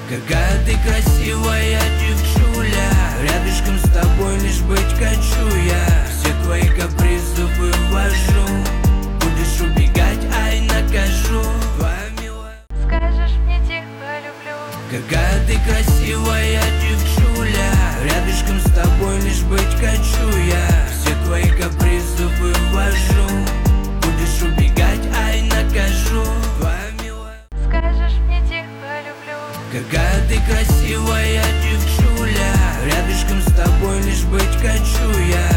Какая ты красивая девчуля, рядышком с тобой лишь быть хочу я. Все твои капризы вывожу, будешь убегать, ай накажу. Твоя милая, Скажешь мне тихо люблю. какая ты красивая девчуля, рядышком с тобой лишь быть хочу я. Все твои капризы вывожу, будешь убегать, ай накажу. Твоя милая, Скажешь мне тихо люблю. какая ты красивая девчуля, рядышком с тобой лишь быть хочу я.